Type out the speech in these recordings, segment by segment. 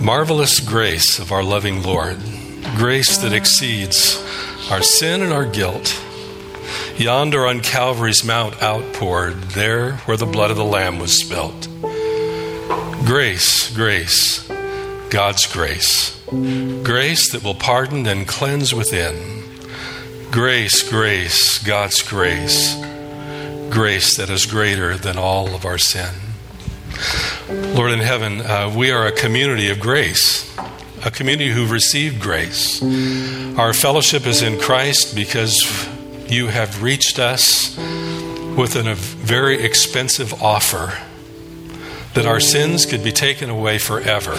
Marvelous grace of our loving Lord, grace that exceeds our sin and our guilt. Yonder on Calvary's mount outpoured, there where the blood of the Lamb was spilt. Grace, grace, God's grace. Grace that will pardon and cleanse within. Grace, grace, God's grace. Grace that is greater than all of our sin. Lord in heaven, we are a community of grace, a community who've received grace. Our fellowship is in Christ because you have reached us with a very expensive offer that our sins could be taken away forever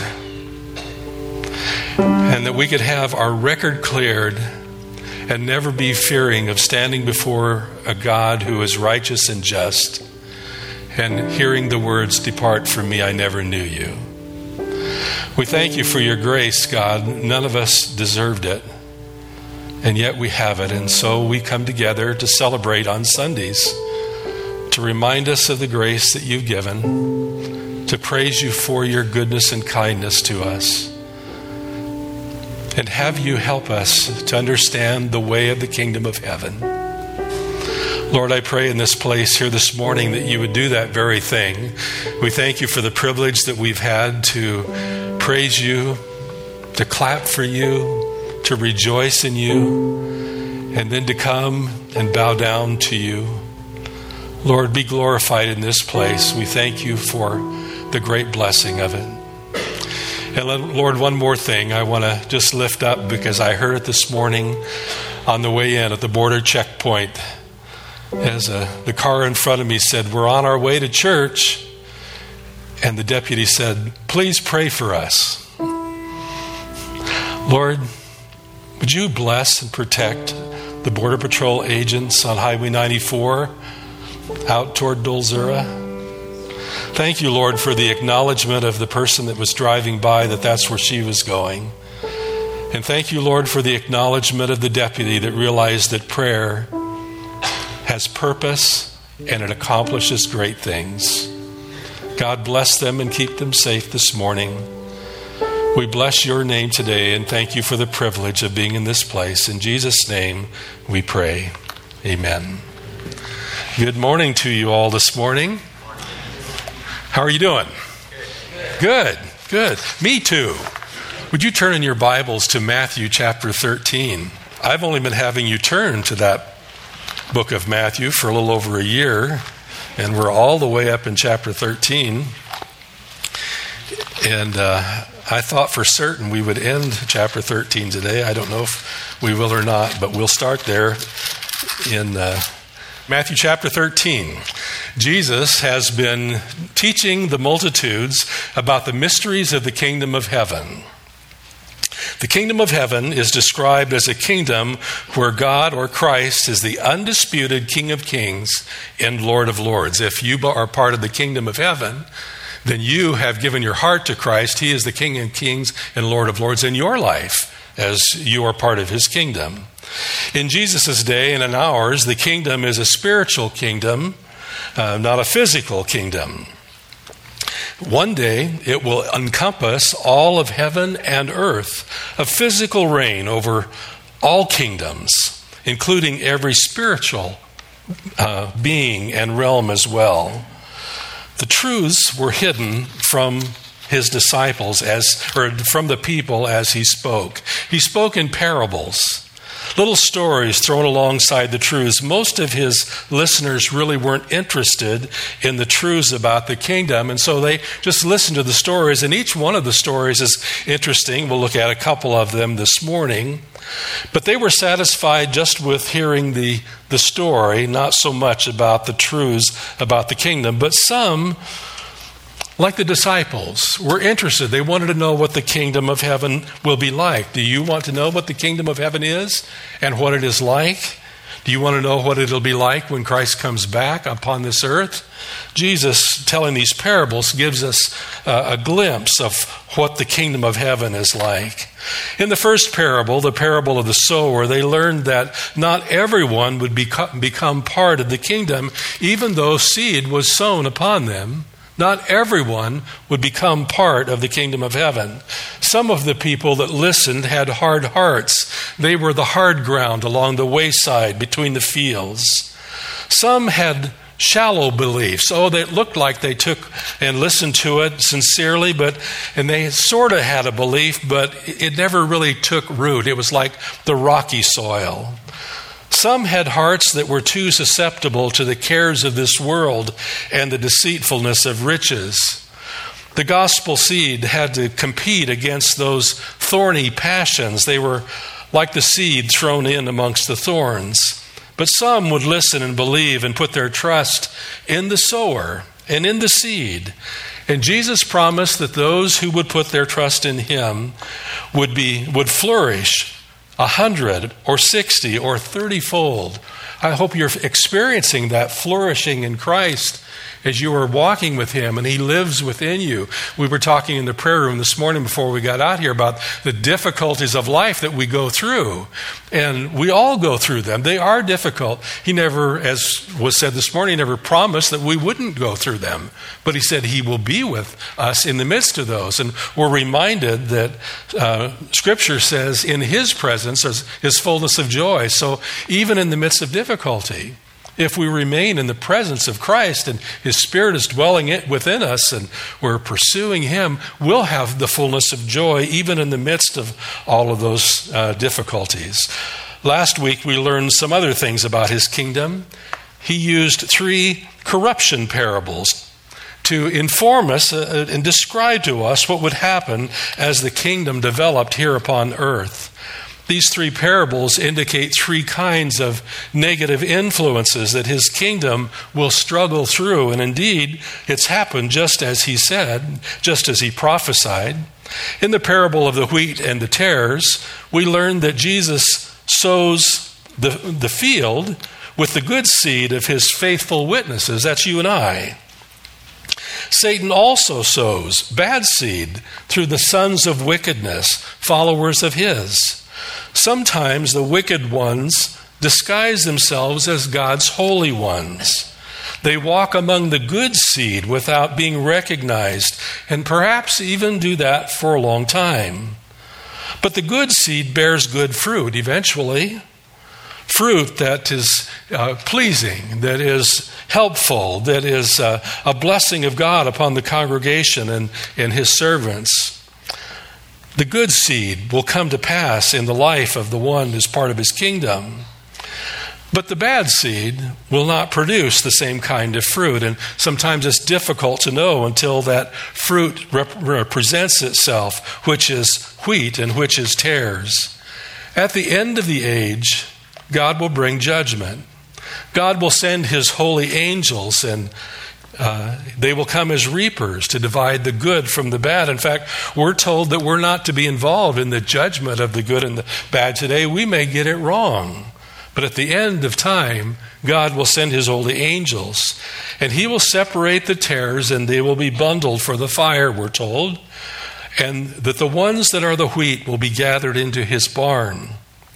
and that we could have our record cleared and never be fearing of standing before a God who is righteous and just and hearing the words, "Depart from me, I never knew you." We thank you for your grace, God. None of us deserved it, and yet we have it. And so we come together to celebrate on Sundays, to remind us of the grace that you've given, to praise you for your goodness and kindness to us, and have you help us to understand the way of the kingdom of heaven. Lord, I pray in this place here this morning that you would do that very thing. We thank you for the privilege that we've had to praise you, to clap for you, to rejoice in you, and then to come and bow down to you. Lord, be glorified in this place. We thank you for the great blessing of it. And Lord, one more thing I want to just lift up, because I heard it this morning on the way in at the border checkpoint as the car in front of me said, "We're on our way to church." And the deputy said, "Please pray for us." Lord, would you bless and protect the Border Patrol agents on Highway 94 out toward Dolzura? Thank you, Lord, for the acknowledgement of the person that was driving by that that's where she was going. And thank you, Lord, for the acknowledgement of the deputy that realized that prayer has purpose and it accomplishes great things. God bless them and keep them safe this morning. We bless your name today and thank you for the privilege of being in this place. In Jesus' name we pray. Amen. Good morning to you all this morning. How are you doing? Good, good. Me too. Would you turn in your Bibles to Matthew chapter 13? I've only been having you turn to that book of Matthew for a little over a year, and we're all the way up in chapter 13. And I thought for certain we would end chapter 13 today. I don't know if we will or not, but we'll start there in Matthew chapter 13. Jesus has been teaching the multitudes about the mysteries of the kingdom of heaven. The kingdom of heaven is described as a kingdom where God or Christ is the undisputed King of Kings and Lord of Lords. If you are part of the kingdom of heaven, then you have given your heart to Christ. He is the King of Kings and Lord of Lords in your life as you are part of his kingdom. In Jesus' day and in ours, the kingdom is a spiritual kingdom, not a physical kingdom. One day, it will encompass all of heaven and earth, a physical reign over all kingdoms, including every spiritual being and realm as well. The truths were hidden from his disciples from the people as he spoke. He spoke in parables, little stories thrown alongside the truths. Most of his listeners really weren't interested in the truths about the kingdom, and so they just listened to the stories, and each one of the stories is interesting. We'll look at a couple of them this morning. But they were satisfied just with hearing the story, not so much about the truths about the kingdom. But some, like the disciples, were interested. They wanted to know what the kingdom of heaven will be like. Do you want to know what the kingdom of heaven is and what it is like? Do you want to know what it'll be like when Christ comes back upon this earth? Jesus, telling these parables, gives us a glimpse of what the kingdom of heaven is like. In the first parable, the parable of the sower, they learned that not everyone would become part of the kingdom, even though seed was sown upon them. Not everyone would become part of the kingdom of heaven. Some of the people that listened had hard hearts. They were the hard ground along the wayside between the fields. Some had shallow beliefs. They looked like they took and listened to it sincerely, and they sort of had a belief, but it never really took root. It was like the rocky soil. Some had hearts that were too susceptible to the cares of this world and the deceitfulness of riches. The gospel seed had to compete against those thorny passions. They were like the seed thrown in amongst the thorns. But some would listen and believe and put their trust in the sower and in the seed. And Jesus promised that those who would put their trust in him would flourish 100 or 60 or 30-fold. I hope you're experiencing that flourishing in Christ as you are walking with him and he lives within you. We were talking in the prayer room this morning before we got out here about the difficulties of life that we go through. And we all go through them. They are difficult. He never, as was said this morning, never promised that we wouldn't go through them. But he said he will be with us in the midst of those. And we're reminded that Scripture says in his presence is fullness of joy. So even in the midst of difficulty, if we remain in the presence of Christ and his Spirit is dwelling within us and we're pursuing him, we'll have the fullness of joy even in the midst of all of those difficulties. Last week we learned some other things about his kingdom. He used 3 corruption parables to inform us and describe to us what would happen as the kingdom developed here upon earth. These 3 parables indicate 3 kinds of negative influences that his kingdom will struggle through. And indeed, it's happened just as he said, just as he prophesied. In the parable of the wheat and the tares, we learn that Jesus sows the field with the good seed of his faithful witnesses. That's you and I. Satan also sows bad seed through the sons of wickedness, followers of his. Sometimes the wicked ones disguise themselves as God's holy ones. They walk among the good seed without being recognized, and perhaps even do that for a long time. But the good seed bears good fruit eventually. Fruit that is pleasing, that is helpful, that is a blessing of God upon the congregation and his servants. The good seed will come to pass in the life of the one who's part of his kingdom. But the bad seed will not produce the same kind of fruit. And sometimes it's difficult to know until that fruit represents itself, which is wheat and which is tares. At the end of the age, God will bring judgment. God will send his holy angels, and they will come as reapers to divide the good from the bad. In fact, we're told that we're not to be involved in the judgment of the good and the bad today. We may get it wrong. But at the end of time, God will send his holy angels, and he will separate the tares, and they will be bundled for the fire, we're told, and that the ones that are the wheat will be gathered into his barn.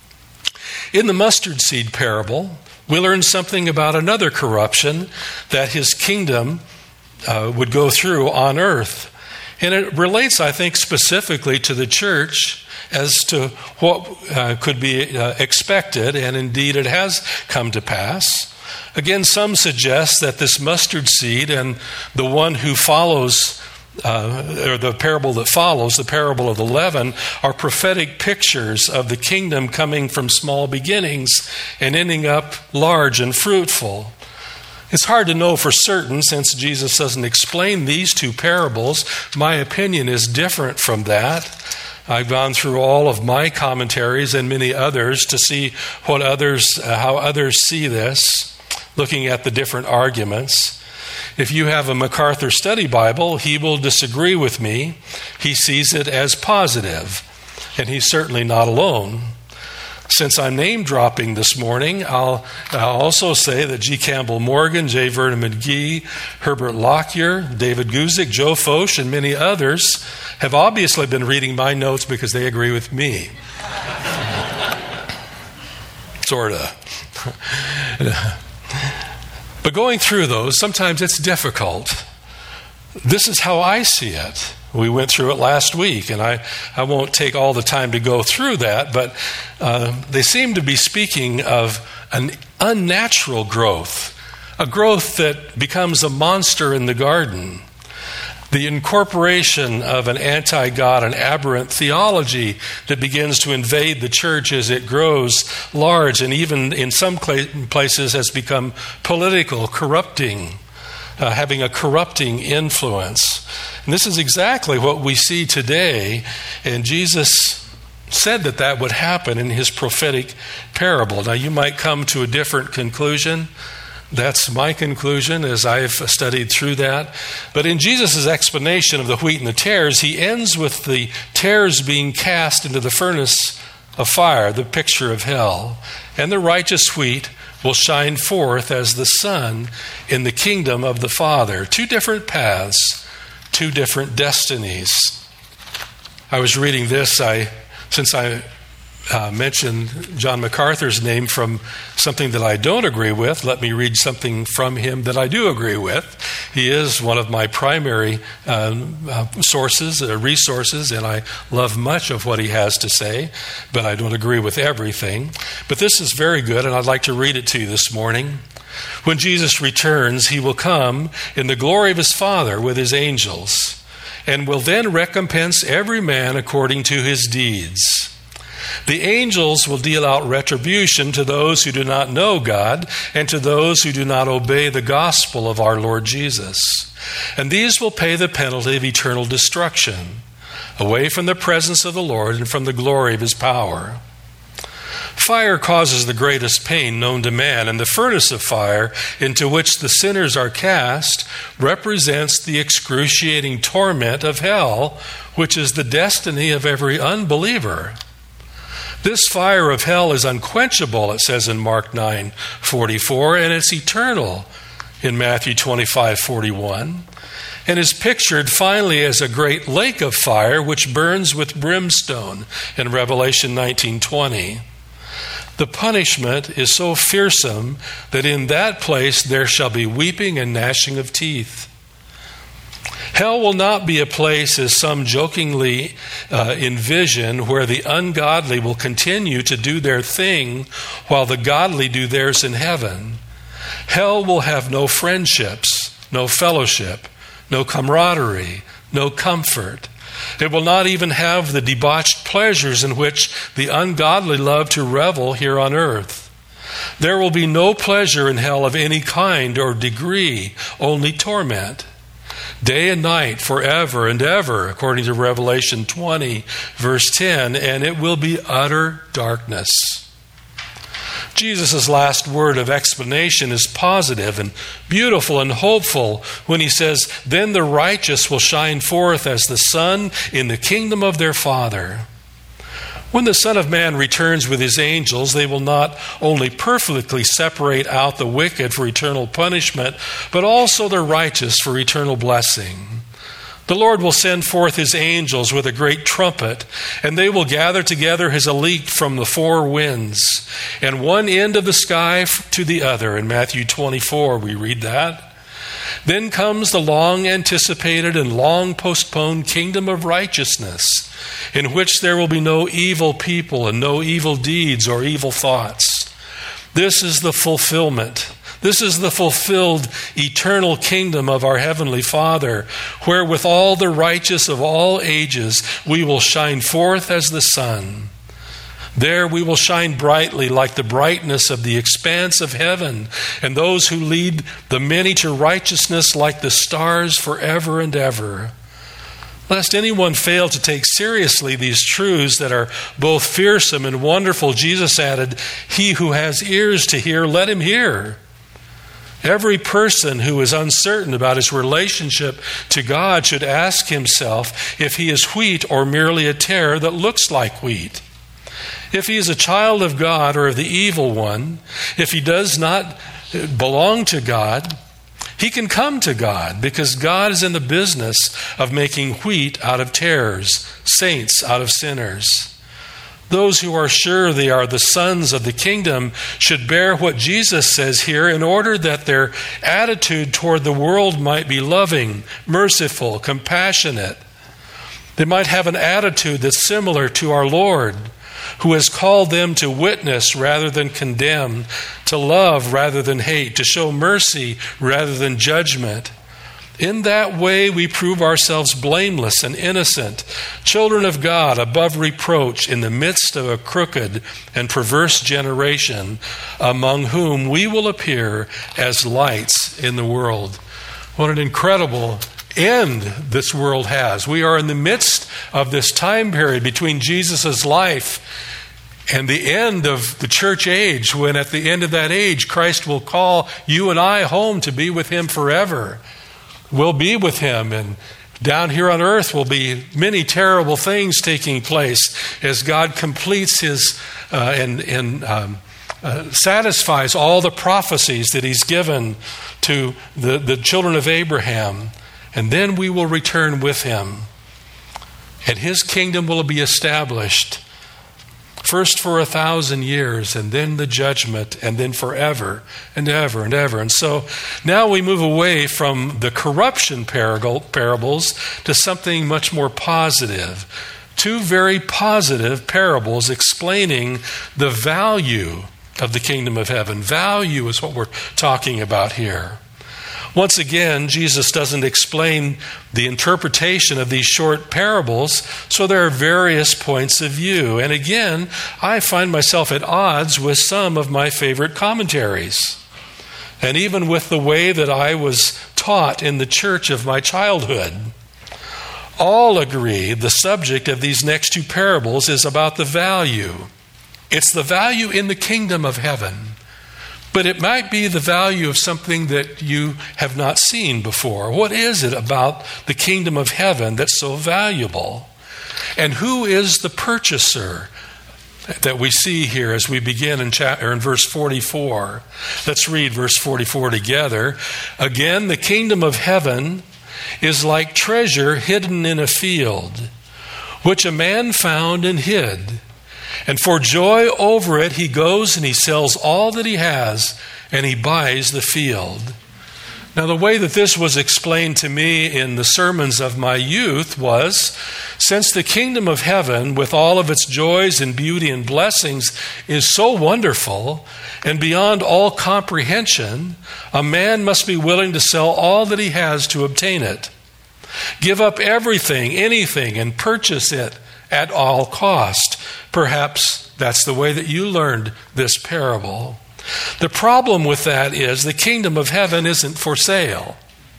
In the mustard seed parable, we learn something about another corruption that his kingdom would go through on earth. And it relates, I think, specifically to the church as to what could be expected, and indeed it has come to pass. Again, some suggest that this mustard seed and the one who follows, or the parable that follows, the parable of the leaven, are prophetic pictures of the kingdom coming from small beginnings and ending up large and fruitful. It's hard to know for certain since Jesus doesn't explain these 2 parables. My opinion is different from that. I've gone through all of my commentaries and many others to see how others see this, looking at the different arguments. If you have a MacArthur Study Bible, he will disagree with me. He sees it as positive, and he's certainly not alone. Since I'm name dropping this morning, I'll also say that G. Campbell Morgan, J. Vernon McGee, Herbert Lockyer, David Guzik, Joe Focht, and many others have obviously been reading my notes because they agree with me. Sort of. But going through those, sometimes it's difficult. This is how I see it. We went through it last week, and I won't take all the time to go through that, but they seem to be speaking of an unnatural growth, a growth that becomes a monster in the garden. The incorporation of an anti-God and aberrant theology that begins to invade the church as it grows large and even in some places has become political, corrupting, having a corrupting influence. And this is exactly what we see today, and Jesus said that would happen in his prophetic parable. Now, you might come to a different conclusion. That's my conclusion as I've studied through that. But in Jesus' explanation of the wheat and the tares, he ends with the tares being cast into the furnace of fire, the picture of hell. And the righteous wheat will shine forth as the sun in the kingdom of the Father. Two different paths, two different destinies. I was reading this, since I mentioned John MacArthur's name from something that I don't agree with, let me read something from him that I do agree with. He is one of my primary resources, and I love much of what he has to say, but I don't agree with everything. But this is very good, and I'd like to read it to you this morning. When Jesus returns, he will come in the glory of his Father with his angels, and will then recompense every man according to his deeds. The angels will deal out retribution to those who do not know God and to those who do not obey the gospel of our Lord Jesus. And these will pay the penalty of eternal destruction, away from the presence of the Lord and from the glory of his power. Fire causes the greatest pain known to man, and the furnace of fire into which the sinners are cast represents the excruciating torment of hell, which is the destiny of every unbeliever. This fire of hell is unquenchable, it says in Mark 9:44, and it's eternal in Matthew 25:41, and is pictured finally as a great lake of fire which burns with brimstone in Revelation 19:20. The punishment is so fearsome that in that place there shall be weeping and gnashing of teeth. Hell will not be a place, as some jokingly envision, where the ungodly will continue to do their thing while the godly do theirs in heaven. Hell will have no friendships, no fellowship, no camaraderie, no comfort. It will not even have the debauched pleasures in which the ungodly love to revel here on earth. There will be no pleasure in hell of any kind or degree, only torment. Day and night, forever and ever, according to Revelation 20, verse 10, and it will be utter darkness. Jesus' last word of explanation is positive and beautiful and hopeful when he says, "Then the righteous will shine forth as the sun in the kingdom of their Father." When the Son of Man returns with his angels, they will not only perfectly separate out the wicked for eternal punishment, but also the righteous for eternal blessing. The Lord will send forth his angels with a great trumpet, and they will gather together his elect from the four winds, and one end of the sky to the other. In Matthew 24, we read that. Then comes the long-anticipated and long-postponed kingdom of righteousness, in which there will be no evil people and no evil deeds or evil thoughts. This is the fulfillment. This is the fulfilled eternal kingdom of our Heavenly Father, where with all the righteous of all ages we will shine forth as the sun. There we will shine brightly like the brightness of the expanse of heaven, and those who lead the many to righteousness like the stars forever and ever. Lest anyone fail to take seriously these truths that are both fearsome and wonderful, Jesus added, "He who has ears to hear, let him hear." Every person who is uncertain about his relationship to God should ask himself if he is wheat or merely a tare that looks like wheat. If he is a child of God or of the evil one, if he does not belong to God, he can come to God, because God is in the business of making wheat out of tares, saints out of sinners. Those who are sure they are the sons of the kingdom should bear what Jesus says here, in order that their attitude toward the world might be loving, merciful, compassionate. They might have an attitude that's similar to our Lord, who has called them to witness rather than condemn, to love rather than hate, to show mercy rather than judgment. In that way, we prove ourselves blameless and innocent, children of God above reproach in the midst of a crooked and perverse generation, among whom we will appear as lights in the world. What an incredible end this world has. We are in the midst of this time period between Jesus' life and the end of the church age, when at the end of that age, Christ will call you and I home to be with Him forever. We'll be with Him, and down here on earth will be many terrible things taking place as God completes His satisfies all the prophecies that He's given to the children of Abraham. And then we will return with Him, and His kingdom will be established, first for 1,000 years, and then the judgment, and then forever and ever and ever. And so now we move away from the corruption parables to something much more positive. Two very positive parables explaining the value of the kingdom of heaven. Value is what we're talking about here. Once again, Jesus doesn't explain the interpretation of these short parables, so there are various points of view. And again, I find myself at odds with some of my favorite commentaries, and even with the way that I was taught in the church of my childhood. All agree the subject of these next two parables is about the value. It's the value in the kingdom of heaven. But it might be the value of something that you have not seen before. What is it about the kingdom of heaven that's so valuable? And who is the purchaser that we see here as we begin in verse 44? Let's read verse 44 together. Again, the kingdom of heaven is like treasure hidden in a field, which a man found and hid. And for joy over it, he goes and he sells all that he has, and he buys the field. Now, the way that this was explained to me in the sermons of my youth was, since the kingdom of heaven, with all of its joys and beauty and blessings, is so wonderful and beyond all comprehension, a man must be willing to sell all that he has to obtain it. Give up everything, anything, and purchase it at all cost. Perhaps that's the way that you learned this parable. The problem with that is the kingdom of heaven isn't for sale.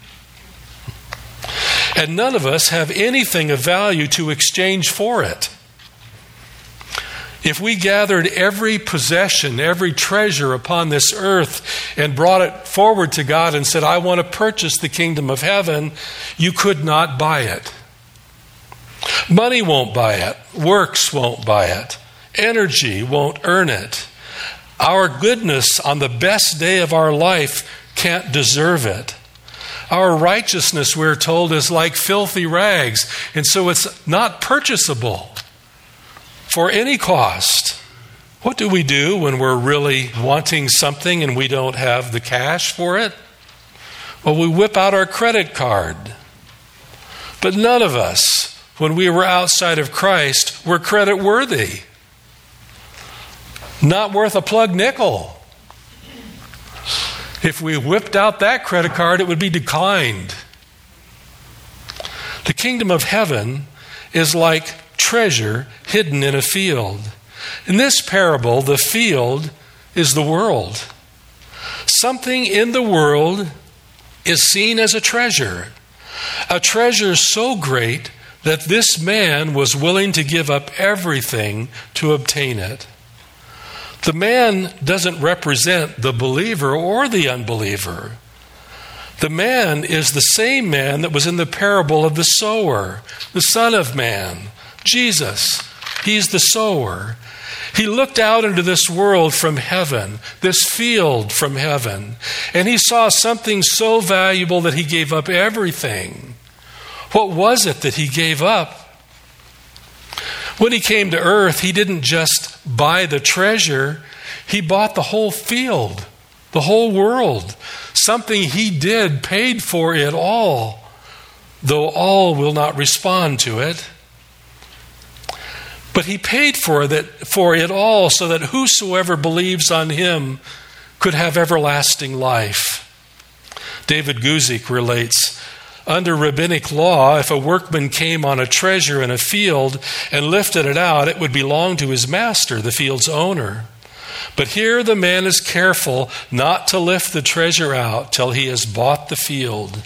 And none of us have anything of value to exchange for it. If we gathered every possession, every treasure upon this earth and brought it forward to God and said, I want to purchase the kingdom of heaven, you could not buy it. Money won't buy it. Works won't buy it. Energy won't earn it. Our goodness on the best day of our life can't deserve it. Our righteousness, we're told, is like filthy rags, and so it's not purchasable for any cost. What do we do when we're really wanting something and we don't have the cash for it? Well, we whip out our credit card. But none of us, when we were outside of Christ, were credit worthy. Not worth a plug nickel. If we whipped out that credit card, it would be declined. The kingdom of heaven is like treasure hidden in a field. In this parable, the field is the world. Something in the world is seen as a treasure so great that this man was willing to give up everything to obtain it. The man doesn't represent the believer or the unbeliever. The man is the same man that was in the parable of the sower, the Son of Man, Jesus. He's the sower. He looked out into this world from heaven, this field from heaven, and he saw something so valuable that he gave up everything. What was it that he gave up? When he came to earth, he didn't just buy the treasure, he bought the whole field, the whole world. Something he did paid for it all, though all will not respond to it. But he paid for it all so that whosoever believes on him could have everlasting life. David Guzik relates, under rabbinic law, if a workman came on a treasure in a field and lifted it out, it would belong to his master, the field's owner. But here the man is careful not to lift the treasure out till he has bought the field.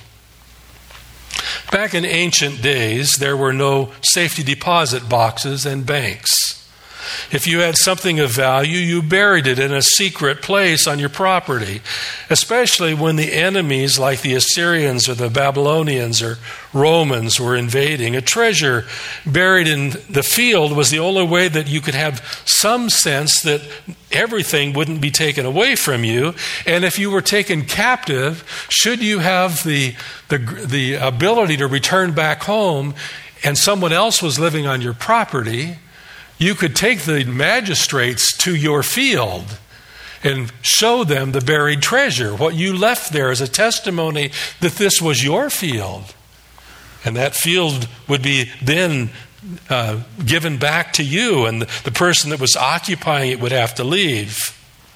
Back in ancient days, there were no safety deposit boxes and banks. If you had something of value, you buried it in a secret place on your property, especially when the enemies like the Assyrians or the Babylonians or Romans were invading. A treasure buried in the field was the only way that you could have some sense that everything wouldn't be taken away from you. And if you were taken captive, should you have the ability to return back home and someone else was living on your property, you could take the magistrates to your field and show them the buried treasure, what you left there as a testimony that this was your field. And that field would be then given back to you, and the person that was occupying it would have to leave.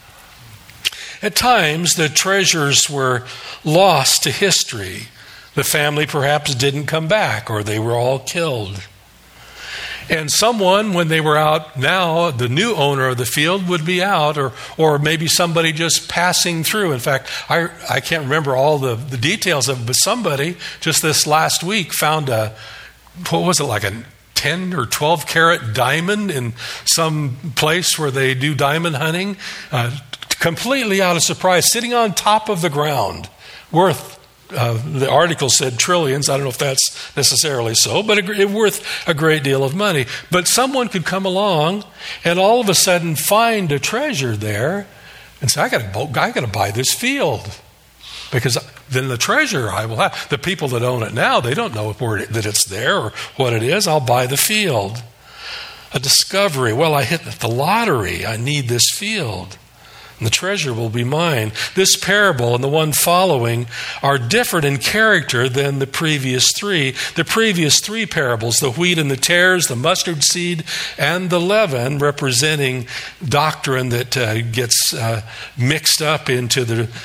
At times, the treasures were lost to history. The family perhaps didn't come back, or they were all killed. And someone, when they were out now, the new owner of the field would be out, or maybe somebody just passing through. In fact, I can't remember all the details of it, but somebody just this last week found like a 10 or 12 carat diamond in some place where they do diamond hunting, completely out of surprise, sitting on top of the ground, worth the article said trillions. I don't know if that's necessarily so, but it's worth a great deal of money. But someone could come along and all of a sudden find a treasure there and say, I got to buy this field, because then the treasure I will have. The people that own it now, they don't know that it's there or what it is. I'll buy the field. A discovery. Well, I hit the lottery. I need this field. And the treasure will be mine. This parable and the one following are different in character than the previous three. The previous three parables, the wheat and the tares, the mustard seed, and the leaven, representing doctrine that gets mixed up into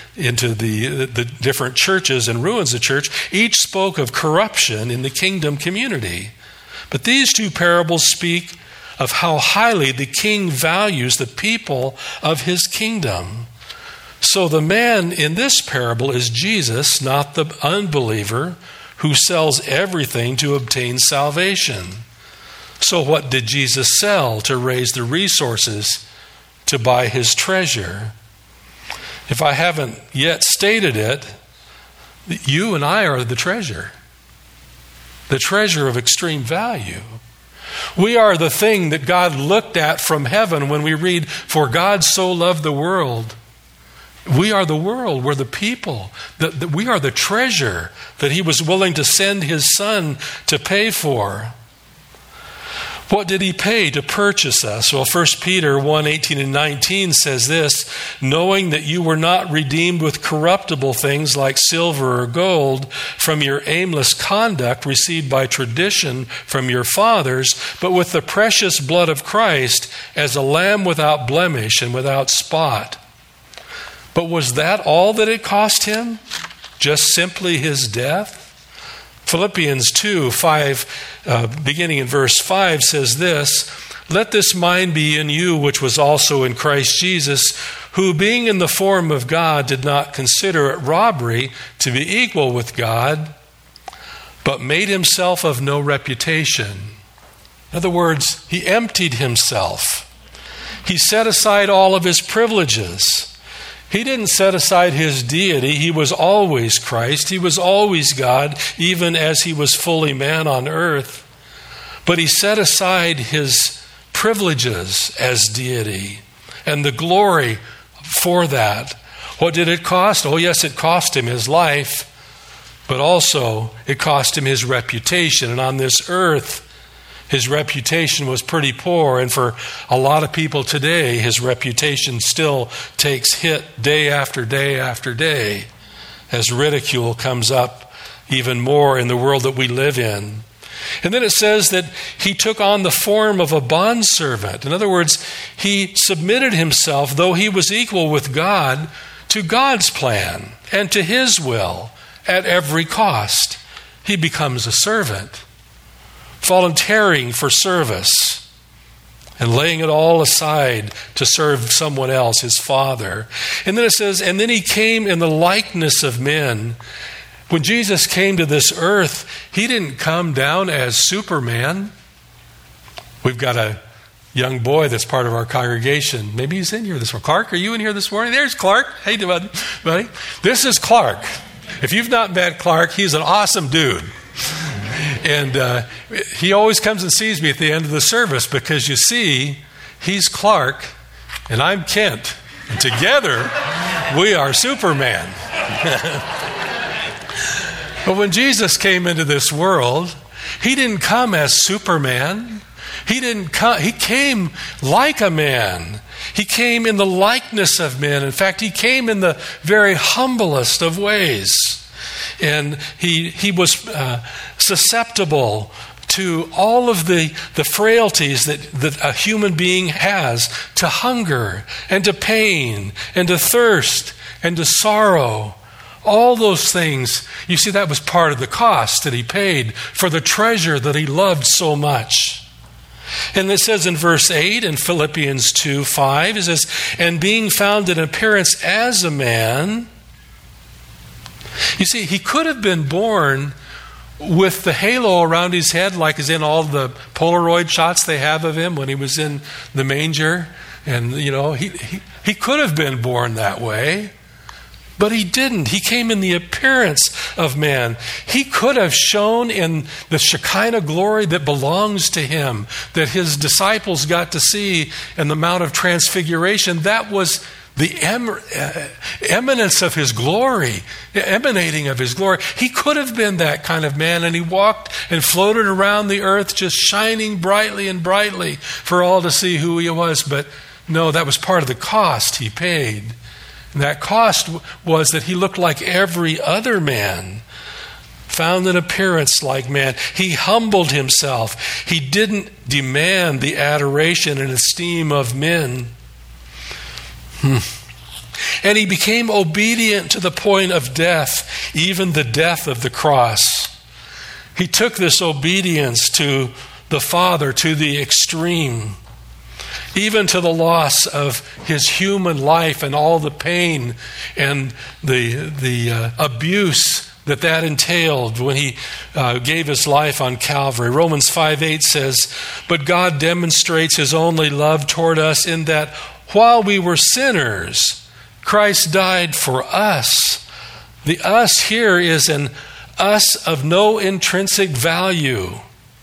the different churches and ruins the church, each spoke of corruption in the kingdom community. But these two parables speak of how highly the king values the people of his kingdom. So the man in this parable is Jesus, not the unbeliever who sells everything to obtain salvation. So what did Jesus sell to raise the resources to buy his treasure? If I haven't yet stated it, you and I are the treasure of extreme value. We are the thing that God looked at from heaven when we read, for God so loved the world. We are the world. We're the people. We are the treasure that he was willing to send his son to pay for. What did he pay to purchase us? Well, 1 Peter 1:18 and 19 says this, knowing that you were not redeemed with corruptible things like silver or gold from your aimless conduct received by tradition from your fathers, but with the precious blood of Christ as a lamb without blemish and without spot. But was that all that it cost him? Just simply his death? Philippians 2:5, beginning in verse 5, says this, let this mind be in you which was also in Christ Jesus, who being in the form of God did not consider it robbery to be equal with God, but made himself of no reputation. In other words, he emptied himself. He set aside all of his privileges. He didn't set aside his deity. He was always Christ. He was always God, even as he was fully man on earth. But he set aside his privileges as deity and the glory for that. What did it cost? Oh, yes, it cost him his life, but also it cost him his reputation. And on this earth, his reputation was pretty poor, and for a lot of people today, his reputation still takes hit day after day after day as ridicule comes up even more in the world that we live in. And then it says that he took on the form of a bondservant. In other words, he submitted himself, though he was equal with God, to God's plan and to his will at every cost. He becomes a servant, volunteering for service and laying it all aside to serve someone else, his Father. And then it says, and then he came in the likeness of men. When Jesus came to this earth, he didn't come down as Superman. We've got a young boy that's part of our congregation. Maybe he's in here this morning. Clark, are you in here this morning? There's Clark. Hey, buddy. This is Clark. If you've not met Clark, he's an awesome dude. And he always comes and sees me at the end of the service because, you see, he's Clark and I'm Kent. And together, we are Superman. But when Jesus came into this world, he didn't come as Superman. He came like a man. He came in the likeness of men. In fact, he came in the very humblest of ways. And he was susceptible to all of the frailties that a human being has, to hunger and to pain and to thirst and to sorrow. All those things, you see, that was part of the cost that he paid for the treasure that he loved so much. And it says in verse 8 in Philippians 2:5, it says, and being found in appearance as a man. You see, he could have been born with the halo around his head, like is in all the Polaroid shots they have of him when he was in the manger. And, you know, he could have been born that way. But he didn't. He came in the appearance of man. He could have shone in the Shekinah glory that belongs to him, that his disciples got to see in the Mount of Transfiguration. That was the eminence of his glory, emanating of his glory. He could have been that kind of man, and he walked and floated around the earth just shining brightly and brightly for all to see who he was. But no, that was part of the cost he paid. And that cost was that he looked like every other man, found an appearance like man. He humbled himself. He didn't demand the adoration and esteem of men. And he became obedient to the point of death, even the death of the cross. He took this obedience to the Father to the extreme, even to the loss of his human life and all the pain and the abuse that entailed when he gave his life on Calvary. Romans 5:8 says, but God demonstrates his only love toward us in that while we were sinners, Christ died for us. The us here is an us of no intrinsic value.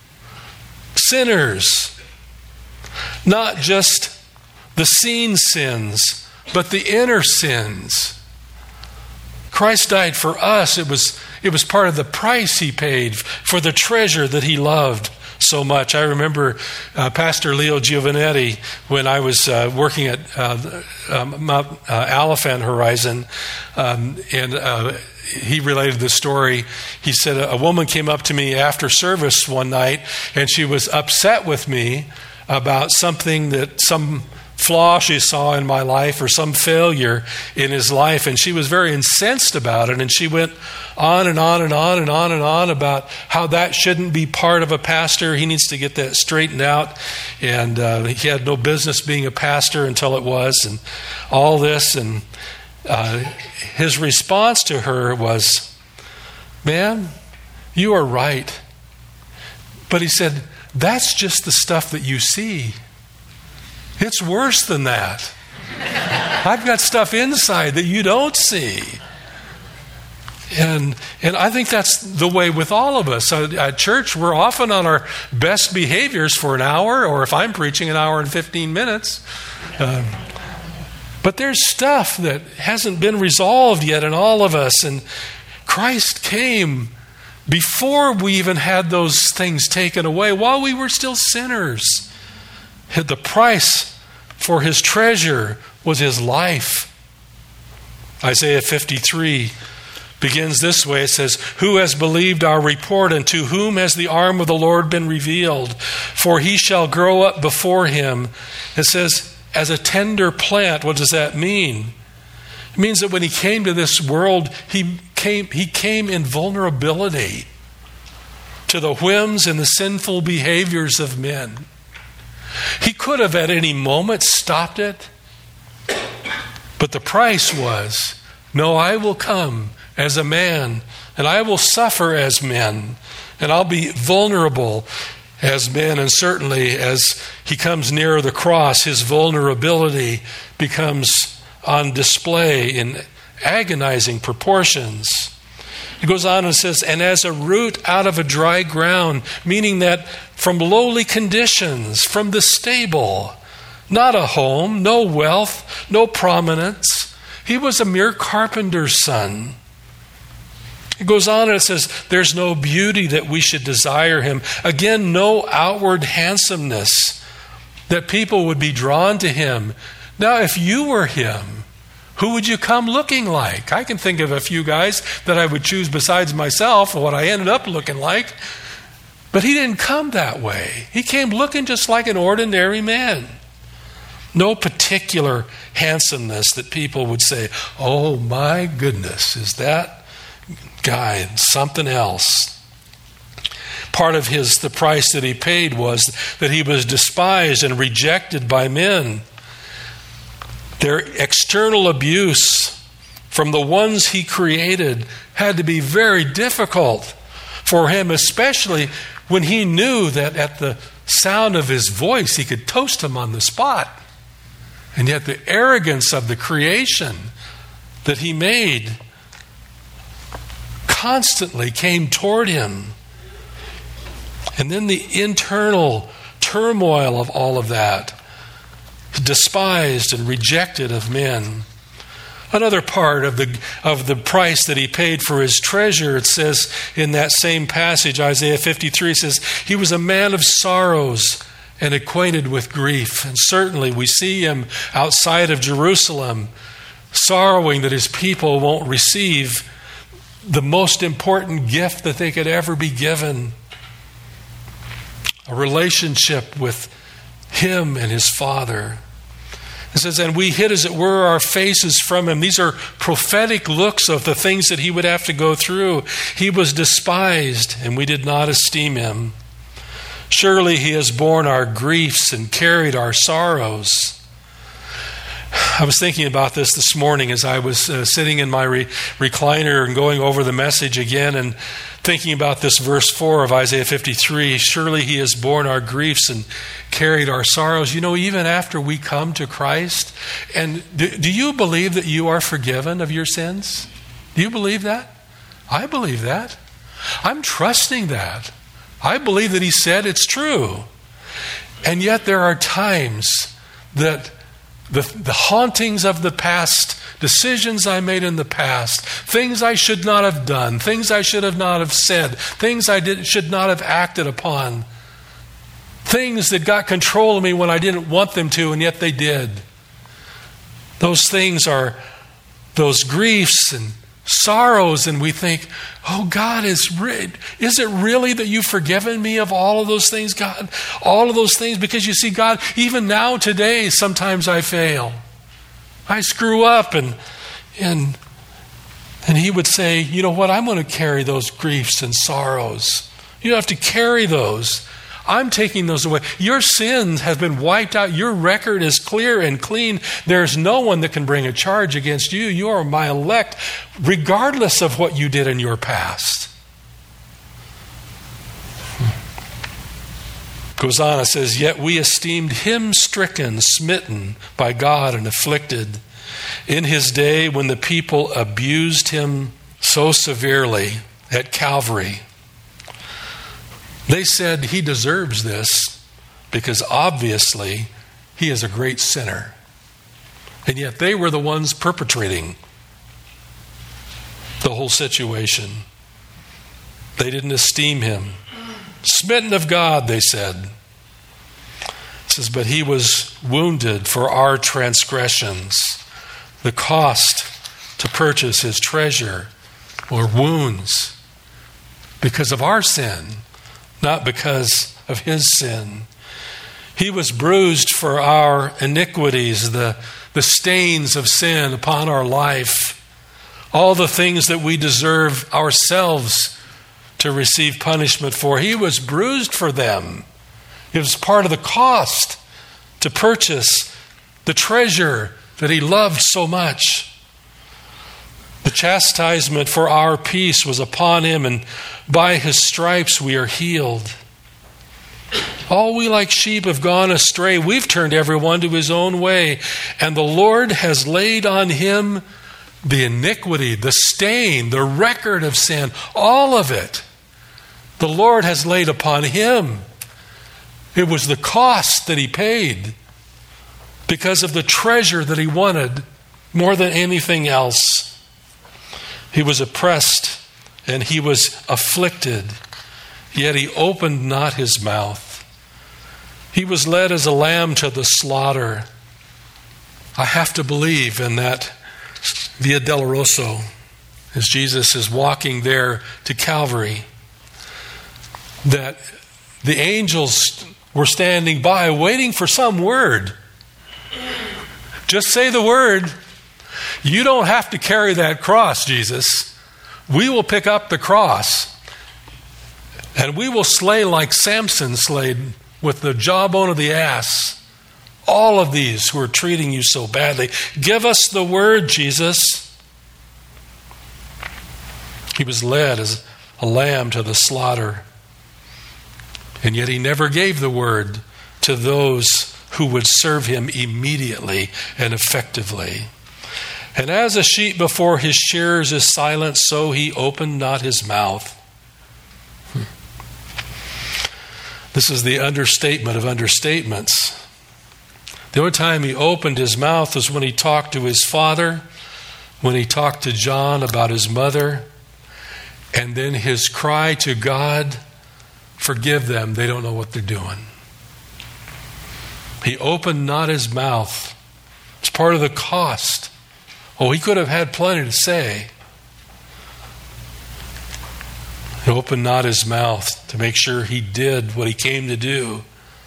Sinners. Not just the seen sins, but the inner sins. Christ died for us. It was part of the price he paid for the treasure that he loved so much. I remember Pastor Leo Giovanetti, when I was working at Mount Alafan Horizon, and he related the story. He said a woman came up to me after service one night, and she was upset with me about some flaw she saw in my life or some failure in his life, and she was very incensed about it, and she went on and on and on and on and on about how that shouldn't be part of a pastor. He needs to get that straightened out, and he had no business being a pastor until it was, and all this. And his response to her was, "Man, you are right." But he said, "That's just the stuff that you see. It's worse than that. I've got stuff inside that you don't see." And I think that's the way with all of us. At church, we're often on our best behaviors for an hour, or if I'm preaching, an hour and 15 minutes. But there's stuff that hasn't been resolved yet in all of us. And Christ came before we even had those things taken away, while we were still sinners. The price for his treasure was his life. Isaiah 53, begins this way. It says, "Who has believed our report, and to whom has the arm of the Lord been revealed? For he shall grow up before him." It says, as a tender plant. What does that mean? It means that when he came to this world, he came in vulnerability to the whims and the sinful behaviors of men. He could have at any moment stopped it, but the price was, no, I will come as a man, and I will suffer as men, and I'll be vulnerable as men. And certainly as he comes nearer the cross, his vulnerability becomes on display in agonizing proportions. It goes on and says, "And as a root out of a dry ground," meaning that from lowly conditions, from the stable, not a home, no wealth, no prominence. He was a mere carpenter's son. It goes on and it says, there's no beauty that we should desire him. Again, no outward handsomeness that people would be drawn to him. Now, if you were him, who would you come looking like? I can think of a few guys that I would choose besides myself, what I ended up looking like. But he didn't come that way. He came looking just like an ordinary man. No particular handsomeness that people would say, "Oh my goodness, is that guy something else?" Part of the price that he paid was that he was despised and rejected by men. Their external abuse from the ones he created had to be very difficult for him, especially when he knew that at the sound of his voice he could toast him on the spot. And yet the arrogance of the creation that he made constantly came toward him. And then the internal turmoil of all of that, despised and rejected of men. Another part of the price that he paid for his treasure, it says in that same passage, Isaiah 53 says, he was a man of sorrows and acquainted with grief. And certainly we see him outside of Jerusalem, sorrowing that his people won't receive the most important gift that they could ever be given, a relationship with him and his Father. It says, and we hid, as it were, our faces from him. These are prophetic looks of the things that he would have to go through. He was despised, and we did not esteem him. Surely he has borne our griefs and carried our sorrows. I was thinking about this morning as I was sitting in my recliner and going over the message again and thinking about this verse 4 of Isaiah 53. Surely he has borne our griefs and carried our sorrows. You know, even after we come to Christ, and do you believe that you are forgiven of your sins? Do you believe that? I believe that. I'm trusting that. I believe that he said it's true. And yet there are times that the hauntings of the past, decisions I made in the past, things I should not have done, things I should have not have said, things I should not have acted upon, things that got control of me when I didn't want them to, and yet they did. Those things are those griefs and sorrows, and we think, oh God, is it really that you've forgiven me of all of those things, God? All of those things? Because you see, God, even now today, sometimes I fail. I screw up, and he would say, you know what, I'm going to carry those griefs and sorrows. You don't have to carry those. I'm taking those away. Your sins have been wiped out. Your record is clear and clean. There's no one that can bring a charge against you. You are my elect, regardless of what you did in your past. Goes on, it says, yet we esteemed him stricken, smitten by God, and afflicted. In his day, when the people abused him so severely at Calvary, they said he deserves this because obviously he is a great sinner. And yet they were the ones perpetrating the whole situation. They didn't esteem him. Smitten of God, they said. It says, but he was wounded for our transgressions. The cost to purchase his treasure or wounds because of our sin, not because of his sin. He was bruised for our iniquities, the stains of sin upon our life, all the things that we deserve ourselves to receive punishment for. He was bruised for them. It was part of the cost to purchase the treasure that he loved so much. The chastisement for our peace was upon him, and by his stripes we are healed. All we like sheep have gone astray. We've turned everyone to his own way, and the Lord has laid on him the iniquity, the stain, the record of sin, all of it. The Lord has laid upon him. It was the cost that he paid because of the treasure that he wanted more than anything else. He was oppressed and he was afflicted, yet he opened not his mouth. He was led as a lamb to the slaughter. I have to believe in that Via Dolorosa, as Jesus is walking there to Calvary, that the angels were standing by waiting for some word. Just say the word. You don't have to carry that cross, Jesus. We will pick up the cross and we will slay like Samson slayed with the jawbone of the ass all of these who are treating you so badly. Give us the word, Jesus. He was led as a lamb to the slaughter, and yet he never gave the word to those who would serve him immediately and effectively. And as a sheep before his shearers is silent, so he opened not his mouth. This is the understatement of understatements. The only time he opened his mouth was when he talked to his father, when he talked to John about his mother, and then his cry to God, forgive them, they don't know what they're doing. He opened not his mouth. It's part of the cost. Oh, he could have had plenty to say. He opened not his mouth to make sure he did what he came to do.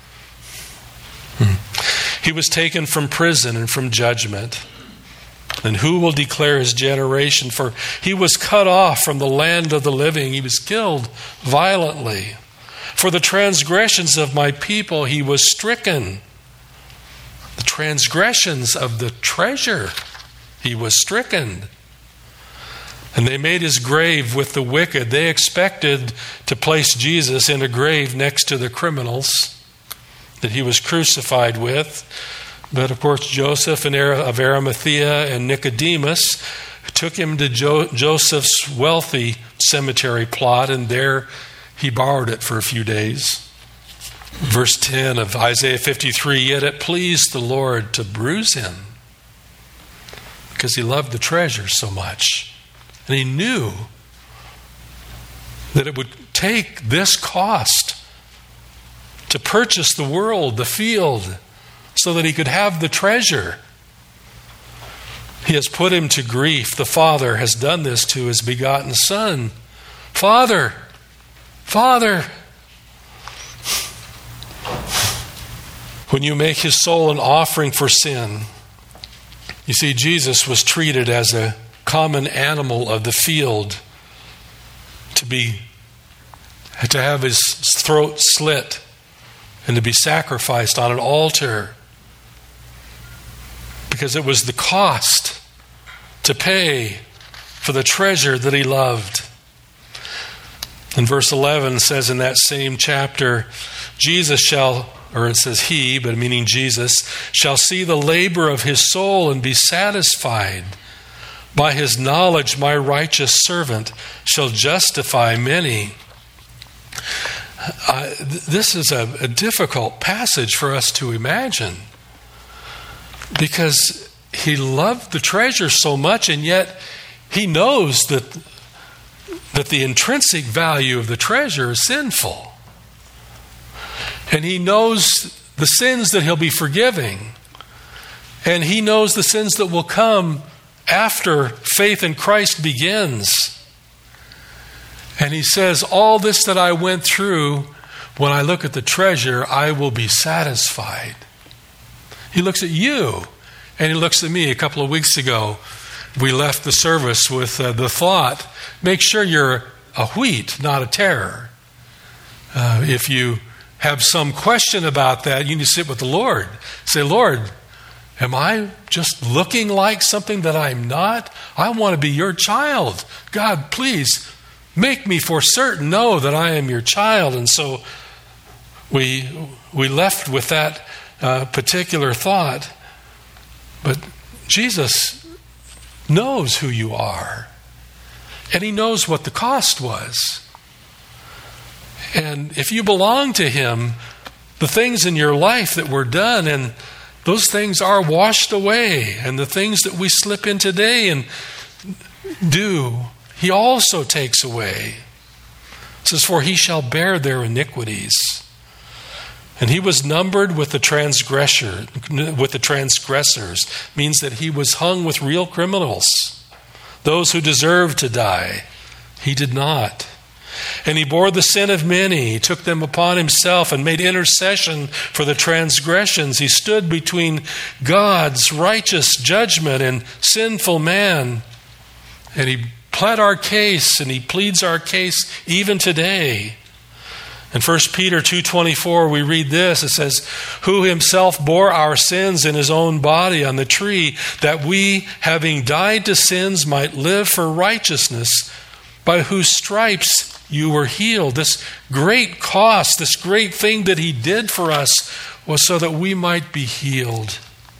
He was taken from prison and from judgment. And who will declare his generation? For he was cut off from the land of the living. He was killed violently. For the transgressions of my people he was stricken. The transgressions of the treasure he was stricken. And they made his grave with the wicked. They expected to place Jesus in a grave next to the criminals that he was crucified with. But of course, Joseph of Arimathea and Nicodemus took him to Joseph's wealthy cemetery plot, and there he borrowed it for a few days. Verse 10 of Isaiah 53, yet it pleased the Lord to bruise him because he loved the treasure so much. And he knew that it would take this cost to purchase the world, the field, so that he could have the treasure. He has put him to grief. The Father has done this to his begotten Son. Father, Father. When you make his soul an offering for sin, you see, Jesus was treated as a common animal of the field, to have his throat slit and to be sacrificed on an altar, because it was the cost to pay for the treasure that he loved. And verse 11 says in that same chapter, Jesus shall, or it says he, but meaning Jesus, shall see the labor of his soul and be satisfied. By his knowledge, my righteous servant shall justify many. This is a difficult passage for us to imagine, because he loved the treasure so much, and yet he knows that the intrinsic value of the treasure is sinful. And he knows the sins that he'll be forgiving. And he knows the sins that will come after faith in Christ begins. And he says, all this that I went through, when I look at the treasure, I will be satisfied. He looks at you, and he looks at me. A couple of weeks ago, we left the service with the thought, make sure you're a wheat, not a terror. If you have some question about that, you need to sit with the Lord. Say, Lord, am I just looking like something that I'm not? I want to be your child. God, please make me for certain know that I am your child. And so we left with that particular thought. But Jesus knows who you are. And he knows what the cost was. And if you belong to him, the things in your life that were done, and those things are washed away. And the things that we slip in today and do, he also takes away. It says, for he shall bear their iniquities. And he was numbered with the transgressors, means that he was hung with real criminals, those who deserved to die. He did not. And he bore the sin of many. He took them upon himself and made intercession for the transgressions. He stood between God's righteous judgment and sinful man. And he pled our case, and he pleads our case even today. In 1 Peter 2:24, we read this. It says, who himself bore our sins in his own body on the tree, that we, having died to sins, might live for righteousness, by whose stripes you were healed. This great cost, this great thing that he did for us, was so that we might be healed.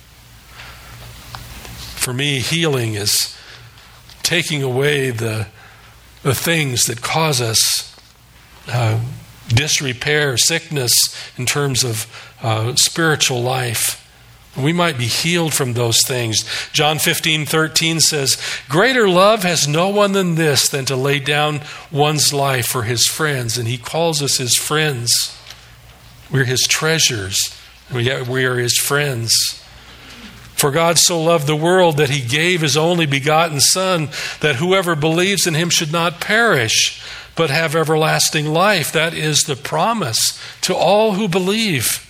For me, healing is taking away the things that cause us disrepair, sickness in terms of spiritual life. We might be healed from those things. John 15:13 says, greater love has no one than this, than to lay down one's life for his friends. And he calls us his friends. We're his treasures. We are his friends. For God so loved the world that he gave his only begotten Son, that whoever believes in him should not perish, but have everlasting life. That is the promise to all who believe.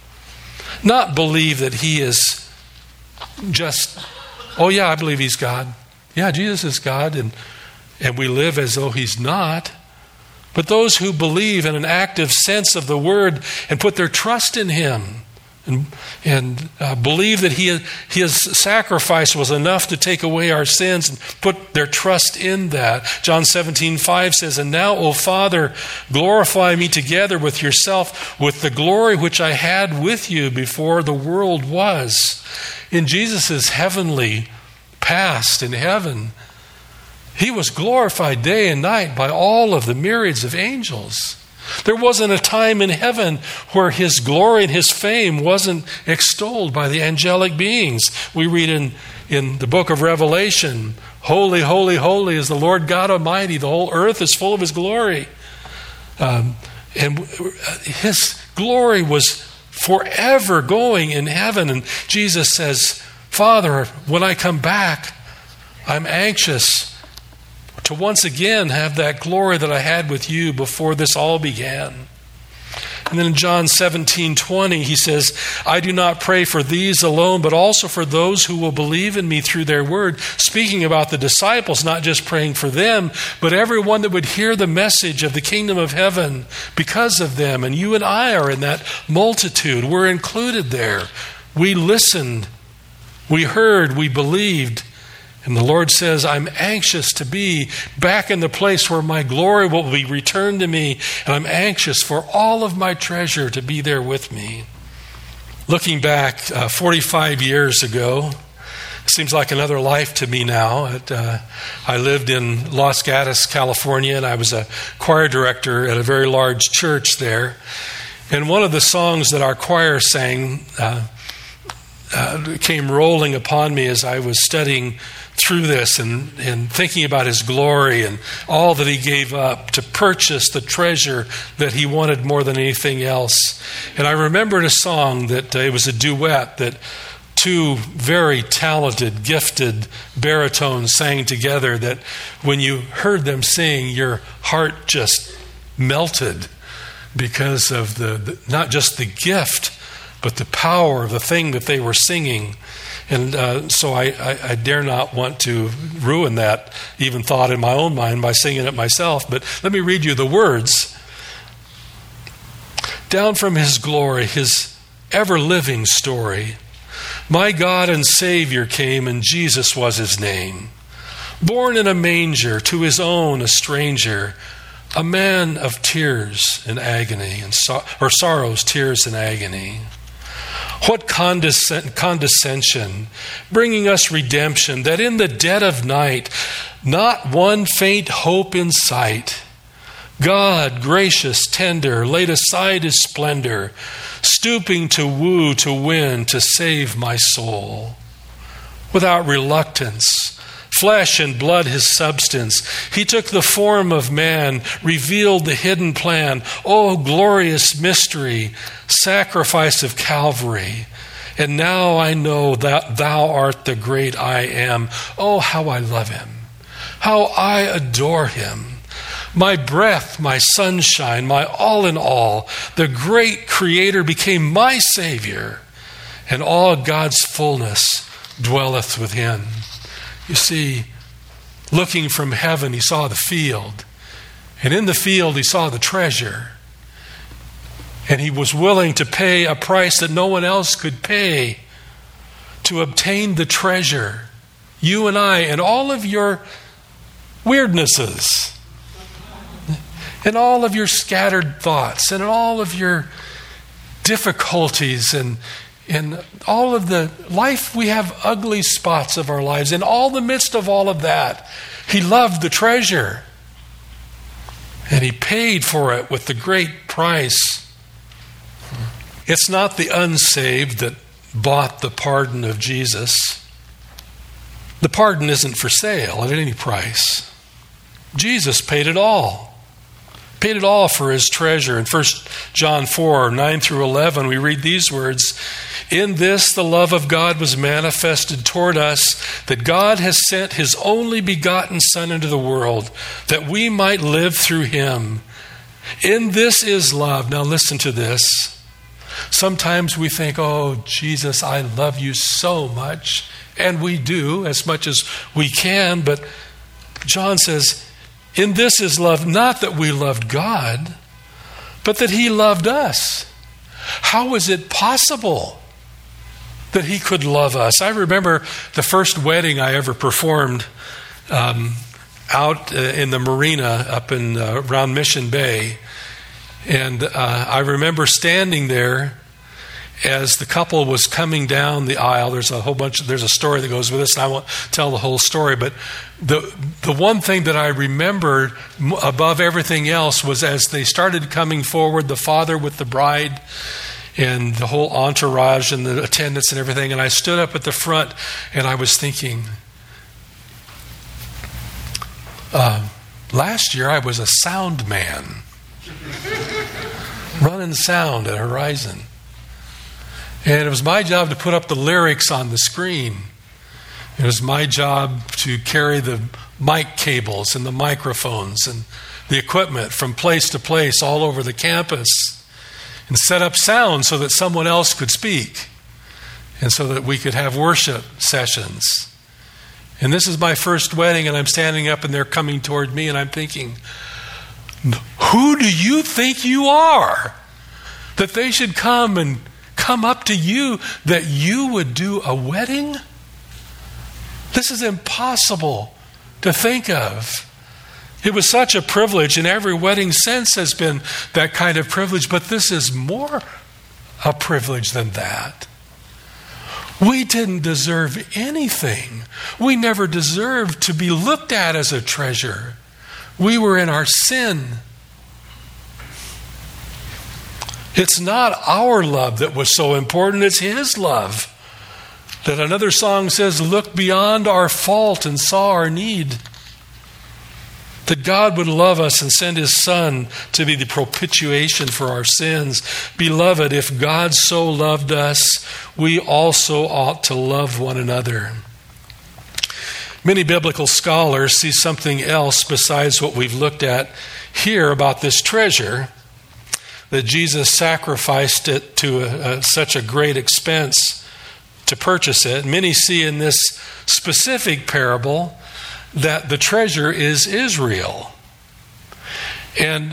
Not believe that he is just, oh yeah, I believe he's God. Yeah, Jesus is God, and we live as though he's not. But those who believe in an active sense of the word and put their trust in him and believe that his sacrifice was enough to take away our sins and put their trust in that. John 17:5 says, and now, O Father, glorify me together with yourself with the glory which I had with you before the world was. In Jesus' heavenly past in heaven, he was glorified day and night by all of the myriads of angels. There wasn't a time in heaven where his glory and his fame wasn't extolled by the angelic beings. We read in the book of Revelation, holy, holy, holy is the Lord God Almighty. The whole earth is full of his glory. And his glory was forever going in heaven. And Jesus says, Father, when I come back, I'm anxious to once again have that glory that I had with you before this all began. And then in John 17:20, he says, I do not pray for these alone, but also for those who will believe in me through their word. Speaking about the disciples, not just praying for them, but everyone that would hear the message of the kingdom of heaven because of them. And you and I are in that multitude. We're included there. We listened, we heard, we believed. And the Lord says, I'm anxious to be back in the place where my glory will be returned to me. And I'm anxious for all of my treasure to be there with me. Looking back 45 years ago, it seems like another life to me now. I lived in Los Gatos, California, and I was a choir director at a very large church there. And one of the songs that our choir sang came rolling upon me as I was studying through this and thinking about his glory and all that he gave up to purchase the treasure that he wanted more than anything else. And I remembered a song that it was a duet that two very talented, gifted baritones sang together that when you heard them sing, your heart just melted because of the not just the gift, but the power of the thing that they were singing. And so I dare not want to ruin that even thought in my own mind by singing it myself. But let me read you the words. Down from his glory, his ever-living story, my God and Savior came, and Jesus was his name. Born in a manger, to his own a stranger, a man of tears and agony, or sorrows, tears and agony. What condescension, bringing us redemption, that in the dead of night, not one faint hope in sight, God, gracious, tender, laid aside his splendor, stooping to woo, to win, to save my soul. Without reluctance, flesh and blood his substance, he took the form of man, revealed the hidden plan. Oh, glorious mystery, sacrifice of Calvary. And now I know that thou art the great I am. Oh, how I love him, how I adore him. My breath, my sunshine, my all in all, the great Creator became my Savior, and all God's fullness dwelleth within. You see, looking from heaven, he saw the field, and in the field he saw the treasure, and he was willing to pay a price that no one else could pay to obtain the treasure. You and I, and all of your weirdnesses, and all of your scattered thoughts, and all of your difficulties, and all of the life, we have ugly spots of our lives. In all the midst of all of that, he loved the treasure, and he paid for it with the great price. It's not the unsaved that bought the pardon of Jesus. The pardon isn't for sale at any price. Jesus paid it all. Paid it all for his treasure. In 1 John 4, 9 through 11, we read these words. In this the love of God was manifested toward us, that God has sent his only begotten Son into the world, that we might live through him. In this is love. Now listen to this. Sometimes we think, oh, Jesus, I love you so much. And we do, as much as we can. But John says, in this is love, not that we loved God, but that he loved us. How is it possible that he could love us? I remember the first wedding I ever performed out in the marina up in around Mission Bay. And I remember standing there as the couple was coming down the aisle. There's a story that goes with this, and I won't tell the whole story, but the one thing that I remembered above everything else was as they started coming forward, the father with the bride and the whole entourage and the attendants and everything, and I stood up at the front and I was thinking, last year I was a sound man, running sound at Horizon. And it was my job to put up the lyrics on the screen. It was my job to carry the mic cables and the microphones and the equipment from place to place all over the campus and set up sound so that someone else could speak and so that we could have worship sessions. And this is my first wedding, and I'm standing up and they're coming toward me, and I'm thinking, who do you think you are that they should come up to you, that you would do a wedding? This is impossible to think of. It was such a privilege, and every wedding since has been that kind of privilege, but this is more a privilege than that. We didn't deserve anything. We never deserved to be looked at as a treasure. We were in our sin. It's not our love that was so important, it's his love. That another song says, look beyond our fault and saw our need. that God would love us and send his Son to be the propitiation for our sins. Beloved, if God so loved us, we also ought to love one another. Many biblical scholars see something else besides what we've looked at here about this treasure, that Jesus sacrificed it to such a great expense to purchase it. Many see in this specific parable that the treasure is Israel. And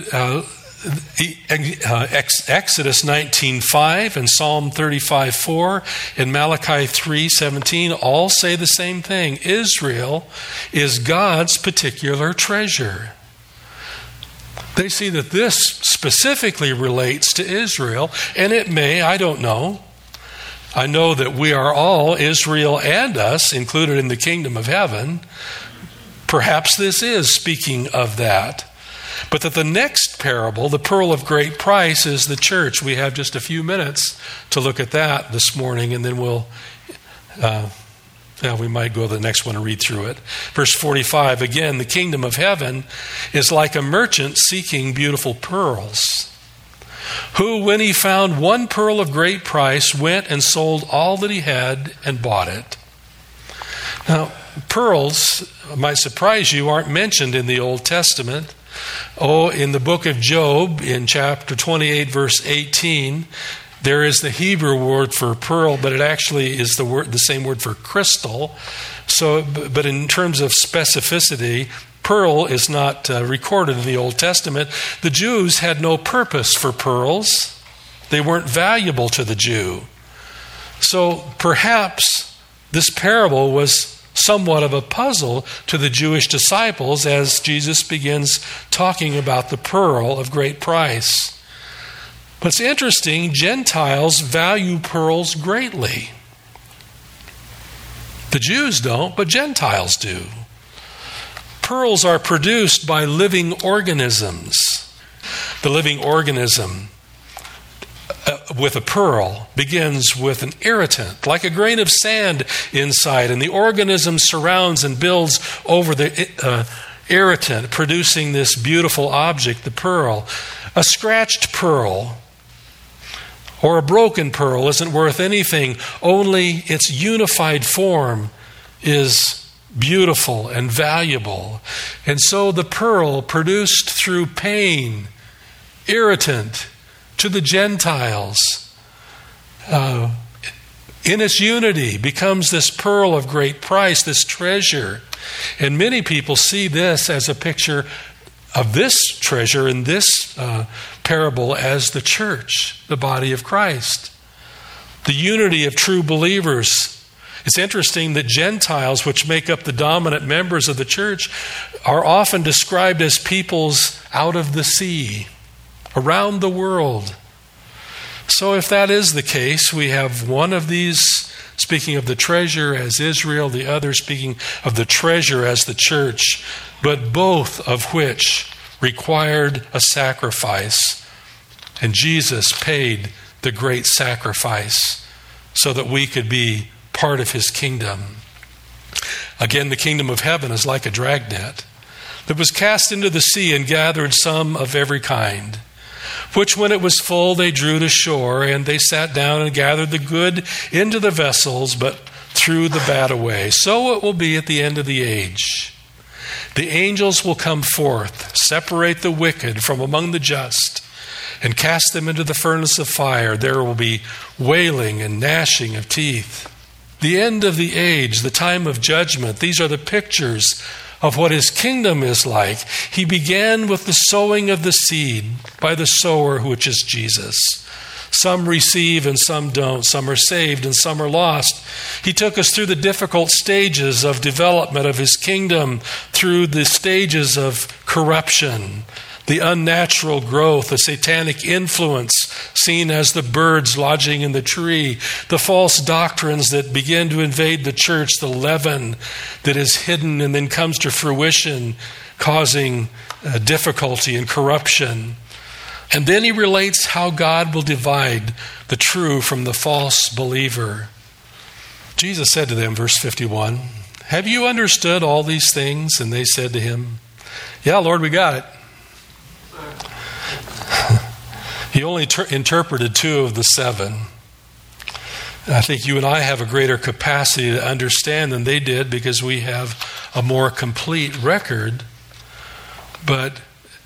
Exodus 19:5 and Psalm 35:4 and Malachi 3:17 all say the same thing. Israel is God's particular treasure. They see that this specifically relates to Israel, and it may, I don't know. I know that we are all, Israel and us, included in the kingdom of heaven. Perhaps this is speaking of that. But that the next parable, the pearl of great price, is the church. We have just a few minutes to look at that this morning, and then we might go to the next one and read through it. Verse 45, again, the kingdom of heaven is like a merchant seeking beautiful pearls, who, when he found one pearl of great price, went and sold all that he had and bought it. Now, pearls, might surprise you, aren't mentioned in the Old Testament. In the book of Job, in chapter 28, verse 18, there is the Hebrew word for pearl, but it actually is the same word for crystal. But in terms of specificity, pearl is not recorded in the Old Testament. The Jews had no purpose for pearls. They weren't valuable to the Jew. So perhaps this parable was somewhat of a puzzle to the Jewish disciples as Jesus begins talking about the pearl of great price. But it's interesting, Gentiles value pearls greatly. The Jews don't, but Gentiles do. Pearls are produced by living organisms. The living organism with a pearl begins with an irritant, like a grain of sand inside, and the organism surrounds and builds over the irritant, producing this beautiful object, the pearl. A scratched pearl or a broken pearl isn't worth anything. Only its unified form is beautiful and valuable. And so the pearl, produced through pain, irritant, to the Gentiles, in its unity, becomes this pearl of great price, this treasure. And many people see this as a picture of this treasure in this parable as the church, the body of Christ, the unity of true believers. It's interesting that Gentiles, which make up the dominant members of the church, are often described as peoples out of the sea, around the world. So if that is the case, we have one of these speaking of the treasure as Israel, the other speaking of the treasure as the church, but both of which required a sacrifice. And Jesus paid the great sacrifice so that we could be part of his kingdom. Again, the kingdom of heaven is like a dragnet that was cast into the sea and gathered some of every kind, which when it was full they drew to shore, and they sat down and gathered the good into the vessels, but threw the bad away. So it will be at the end of the age. The angels will come forth, separate the wicked from among the just, and cast them into the furnace of fire. There will be wailing and gnashing of teeth. The end of the age, the time of judgment, these are the pictures of what his kingdom is like. He began with the sowing of the seed by the sower, which is Jesus. Some receive and some don't. Some are saved and some are lost. He took us through the difficult stages of development of his kingdom, through the stages of corruption, the unnatural growth, the satanic influence seen as the birds lodging in the tree, the false doctrines that begin to invade the church, the leaven that is hidden and then comes to fruition, causing difficulty and corruption. And then he relates how God will divide the true from the false believer. Jesus said to them, verse 51, "Have you understood all these things?" And they said to him, Yeah, Lord, we got it. He only interpreted 2 of the 7. I think you and I have a greater capacity to understand than they did because we have a more complete record. But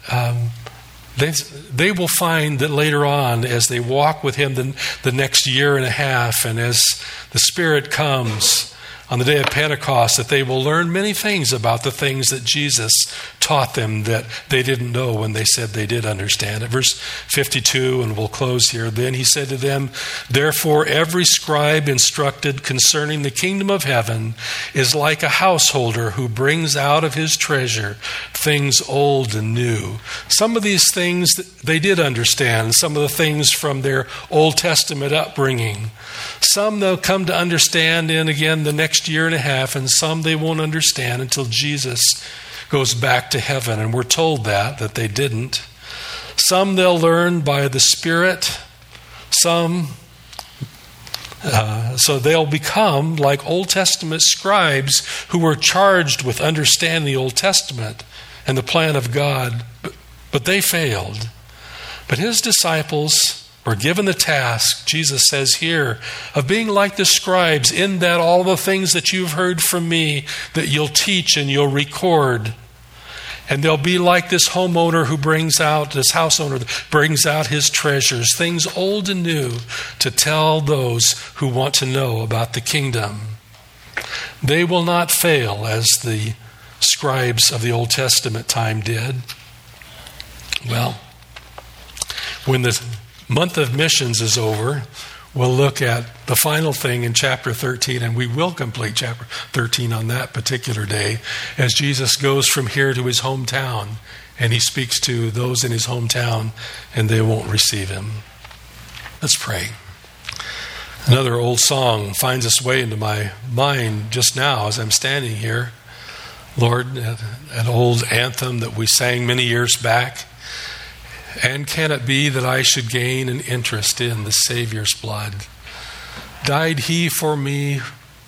they will find that later on, as they walk with Him the next year and a half, and as the Spirit comes on the day of Pentecost, that they will learn many things about the things that Jesus taught them that they didn't know when they said they did understand it. Verse 52, and we'll close here. Then He said to them, "Therefore every scribe instructed concerning the kingdom of heaven is like a householder who brings out of his treasure things old and new." Some of these things they did understand, some of the things from their Old Testament upbringing. Some they'll come to understand in, again, the next year and a half, and some they won't understand until Jesus goes back to heaven. And we're told that they didn't. Some they'll learn by the Spirit. Some, so they'll become like Old Testament scribes who were charged with understanding the Old Testament and the plan of God, but they failed. But His disciples were given the task, Jesus says here, of being like the scribes, in that all the things that you've heard from me, that you'll teach and you'll record. And they'll be like this homeowner who brings out, this house owner that brings out his treasures, things old and new, to tell those who want to know about the kingdom. They will not fail as the scribes of the Old Testament time did. Well, when the month of missions is over, we'll look at the final thing in chapter 13, and we will complete chapter 13 on that particular day as Jesus goes from here to His hometown, and He speaks to those in His hometown, and they won't receive Him. Let's pray. Another old song finds its way into my mind just now as I'm standing here. Lord, an old anthem that we sang many years back. "And can it be that I should gain an interest in the Savior's blood? Died He for me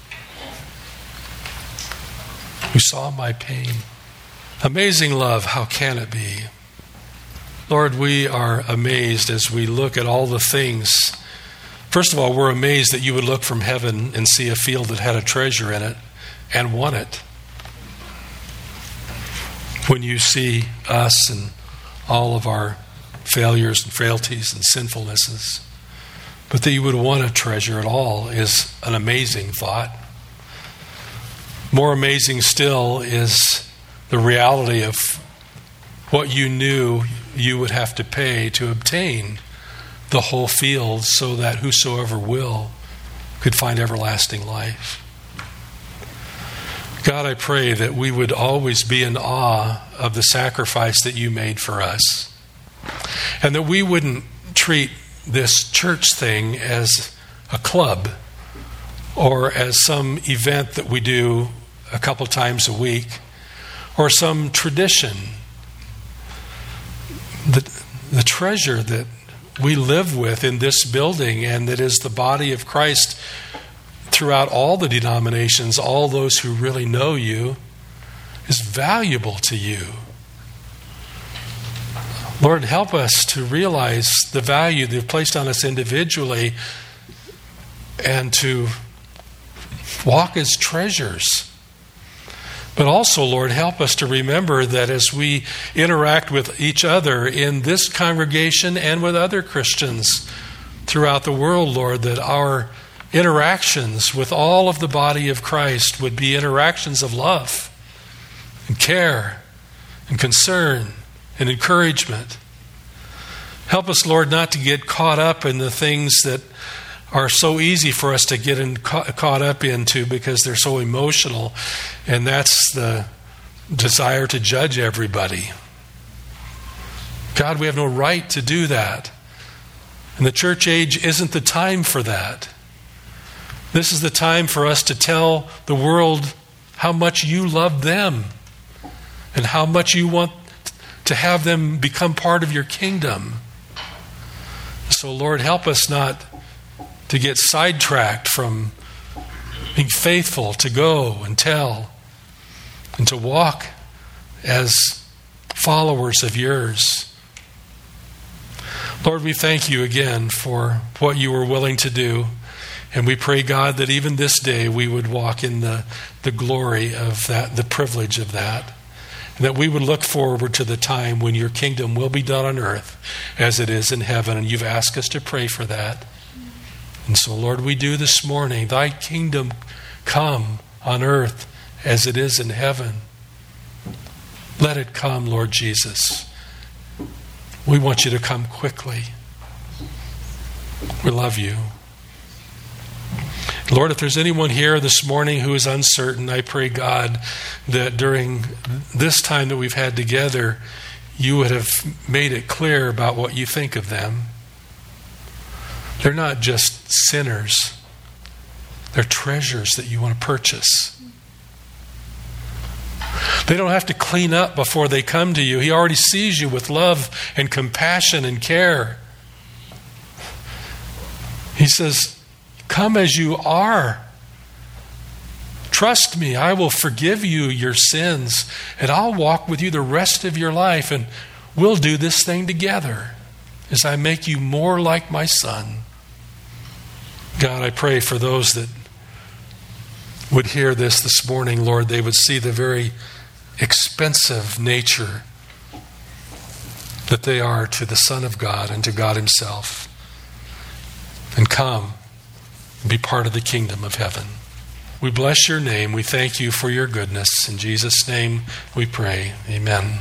who saw my pain? Amazing love, how can it be?" Lord, we are amazed as we look at all the things. First of all, we're amazed that you would look from heaven and see a field that had a treasure in it and want it. When you see us and all of our failures and frailties and sinfulnesses, but that you would want a treasure at all is an amazing thought. More amazing still is the reality of what you knew you would have to pay to obtain the whole field so that whosoever will could find everlasting life. God, I pray that we would always be in awe of the sacrifice that you made for us. And that we wouldn't treat this church thing as a club or as some event that we do a couple times a week or some tradition. The treasure that we live with in this building and that is the body of Christ throughout all the denominations, all those who really know you, is valuable to you. Lord, help us to realize the value that you've placed on us individually and to walk as treasures. But also, Lord, help us to remember that as we interact with each other in this congregation and with other Christians throughout the world, Lord, that our interactions with all of the body of Christ would be interactions of love and care and concern and encouragement. Help us, Lord, not to get caught up in the things that are so easy for us to get caught up into because they're so emotional, and that's the desire to judge everybody. God, we have no right to do that. And the church age isn't the time for that. This is the time for us to tell the world how much you love them and how much you want to have them become part of your kingdom. So, Lord, help us not to get sidetracked from being faithful to go and tell and to walk as followers of yours. Lord, we thank you again for what you were willing to do. And we pray, God, that even this day we would walk in the glory of that, the privilege of that. And that we would look forward to the time when your kingdom will be done on earth as it is in heaven. And you've asked us to pray for that. And so, Lord, we do this morning. Thy kingdom come on earth as it is in heaven. Let it come, Lord Jesus. We want you to come quickly. We love you. Lord, if there's anyone here this morning who is uncertain, I pray, God, that during this time that we've had together, you would have made it clear about what you think of them. They're not just sinners. They're treasures that you want to purchase. They don't have to clean up before they come to you. He already sees you with love and compassion and care. He says, come as you are. Trust me, I will forgive you your sins, and I'll walk with you the rest of your life, and we'll do this thing together as I make you more like my Son. God, I pray for those that would hear this morning, Lord, they would see the very expensive nature that they are to the Son of God and to God himself. And come and be part of the kingdom of heaven. We bless your name. We thank you for your goodness. In Jesus' name we pray. Amen.